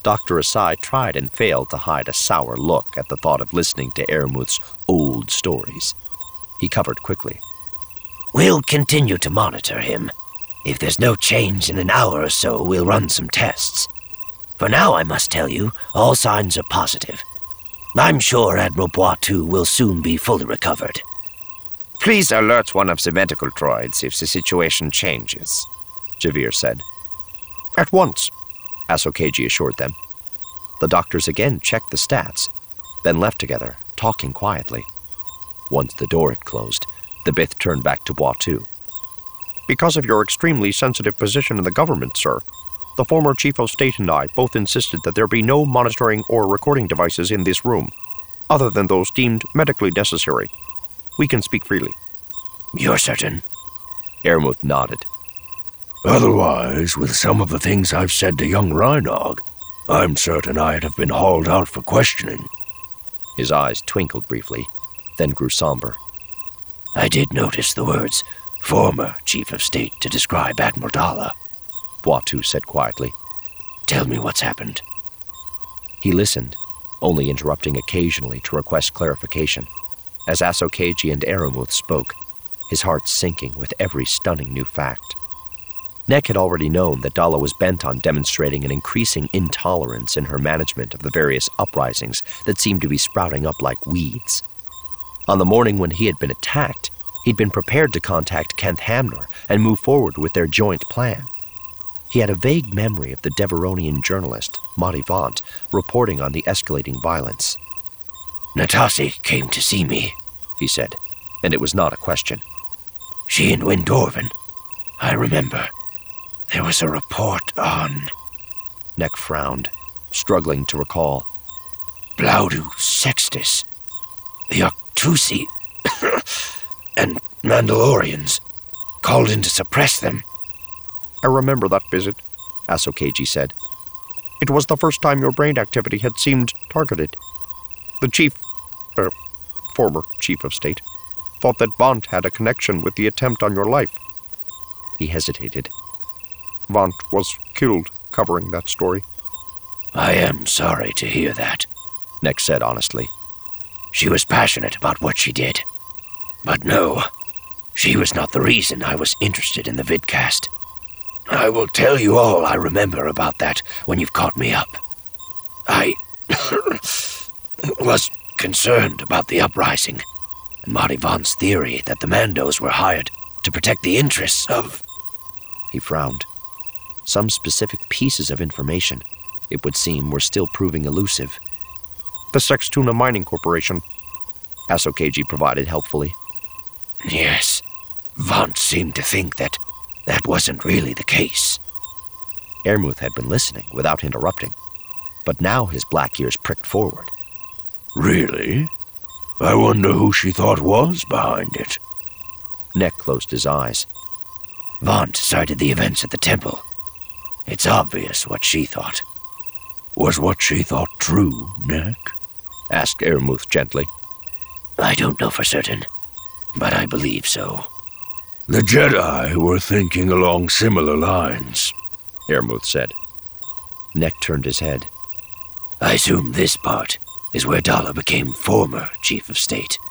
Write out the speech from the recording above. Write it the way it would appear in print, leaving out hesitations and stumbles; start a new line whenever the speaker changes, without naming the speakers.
Dr. Asai tried and failed to hide a sour look at the thought of listening to Aramuth's old stories. He covered quickly.
We'll continue to monitor him. If there's no change in an hour or so, we'll run some tests. For now, I must tell you, all signs are positive. I'm sure Admiral Boitou will soon be fully recovered.
Please alert one of the medical droids if the situation changes, Javier said.
At once, Asokeji assured them. The doctors again checked the stats, then left together, talking quietly. Once the door had closed, the Bith turned back to Boitou. Because of your extremely sensitive position in the government, sir, the former Chief of State and I both insisted that there be no monitoring or recording devices in this room, other than those deemed medically necessary. We can speak freely.
You're certain?
Aramuth nodded.
Otherwise, with some of the things I've said to young Rhynog, I'm certain I'd have been hauled out for questioning.
His eyes twinkled briefly, then grew somber.
I did notice the words, former Chief of State, to describe Admiral Dalla,
Boitou said quietly.
Tell me what's happened.
He listened, only interrupting occasionally to request clarification. As Asokeji and Aramuth spoke, his heart sinking with every stunning new fact. Nek had already known that Dalla was bent on demonstrating an increasing intolerance in her management of the various uprisings that seemed to be sprouting up like weeds. On the morning when he had been attacked, he'd been prepared to contact Kenth Hamner and move forward with their joint plan. He had a vague memory of the Deveronian journalist, Madi Vaunt, reporting on the escalating violence.
Natasi came to see me, he said,
and it was not a question.
She and Windorvan. I remember. There was a report on...
Nek frowned, struggling to recall.
Blaudu Sextus, the Octusi, and Mandalorians, called in to suppress them.
I remember that visit, Asokeji said. It was the first time your brain activity had seemed targeted. The former Chief of State, thought that Vaunt had a connection with the attempt on your life. He hesitated. Vaunt was killed covering that story.
I am sorry to hear that,
Nek said honestly.
She was passionate about what she did. But no, she was not the reason I was interested in the vidcast. I will tell you all I remember about that when you've caught me up. I was concerned about the uprising, and Madi Vaunt's theory that the Mandos were hired to protect the interests of...
He frowned. Some specific pieces of information, it would seem, were still proving elusive. The Sextuna Mining Corporation, Asokeji provided helpfully.
Yes, Vaunt seemed to think that wasn't really the case.
Aramuth had been listening without interrupting, but now his black ears pricked forward.
Really? I wonder who she thought was behind it.
Nek closed his eyes.
Vaunt cited the events at the temple. It's obvious what she thought.
Was what she thought true, Nek?
Asked Aramuth gently.
I don't know for certain, but I believe so.
The Jedi were thinking along similar lines,
Aramuth said. Nek turned his head.
I assume this part is where Dalla became former Chief of State.